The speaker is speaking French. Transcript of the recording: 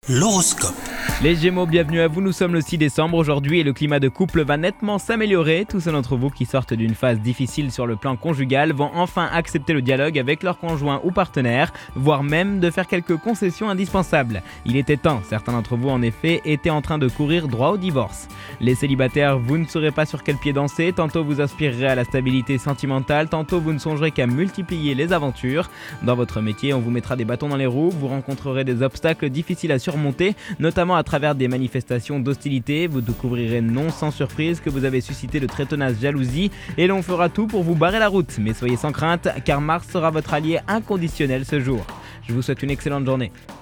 L'horoscope. Les Gémeaux, bienvenue à vous, nous sommes le 6 décembre aujourd'hui et le climat de couple va nettement s'améliorer. Tous ceux d'entre vous qui sortent d'une phase difficile sur le plan conjugal vont enfin accepter le dialogue avec leur conjoint ou partenaire, voire même de faire quelques concessions indispensables. Il était temps, certains d'entre vous en effet étaient en train de courir droit au divorce. Les célibataires, vous ne saurez pas sur quel pied danser, tantôt vous aspirerez à la stabilité sentimentale, tantôt vous ne songerez qu'à multiplier les aventures. Dans votre métier, on vous mettra des bâtons dans les roues, vous rencontrerez des obstacles difficiles à surmonter, notamment à travers des manifestations d'hostilité. Vous découvrirez non sans surprise que vous avez suscité de très tenaces jalousies et l'on fera tout pour vous barrer la route. Mais soyez sans crainte car Mars sera votre allié inconditionnel ce jour. Je vous souhaite une excellente journée.